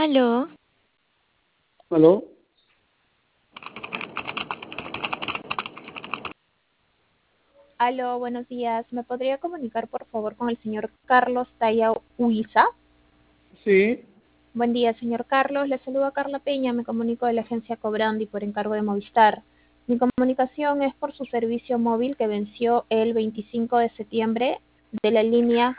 Aló, ¿Aló? Aló, buenos días. ¿Me podría comunicar, por favor, con el señor Carlos Taya Huiza? Sí. Buen día, señor Carlos. Le saluda Carla Peña. Me comunico de la agencia Cobrandi por encargo de Movistar. Mi comunicación es por su servicio móvil que venció el 25 de septiembre de la línea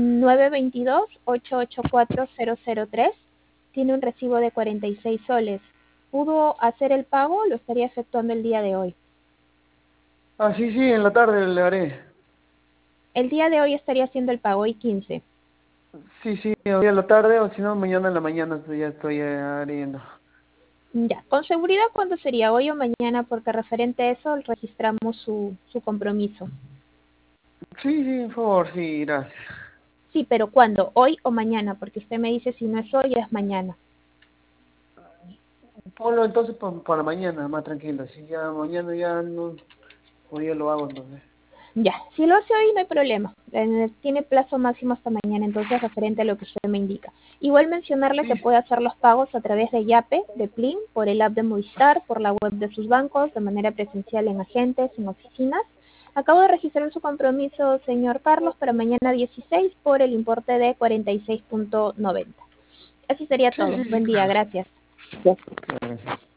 922-884-003. Tiene un recibo de 46 soles. ¿Pudo hacer el pago? Lo estaría efectuando el día de hoy. Ah, sí, sí, en la tarde le haré. El día de hoy estaría haciendo el pago, hoy 15. Sí, sí, hoy en la tarde o si no, mañana en la mañana ya estoy haciendo. Ya, con seguridad, ¿cuándo sería? ¿Hoy o mañana? Porque referente a eso registramos su compromiso. Sí, sí, por favor, sí, gracias. Sí, pero ¿cuándo? ¿Hoy o mañana? Porque usted me dice si no es hoy, es mañana. Ponlo entonces para mañana, más tranquilo. Si ya mañana ya no, hoy ya lo hago entonces. Ya, si lo hace hoy no hay problema. Tiene plazo máximo hasta mañana, entonces referente a lo que usted me indica. Igual mencionarle que Sí, puede hacer los pagos a través de Yape, de Plin, por el app de Movistar, por la web de sus bancos, de manera presencial en agentes, en oficinas. Acabo de registrar su compromiso, señor Carlos, para mañana 16 por el importe de 46.90. Eso sería sí, todo. sí, sí, Buen día, claro. gracias. Gracias.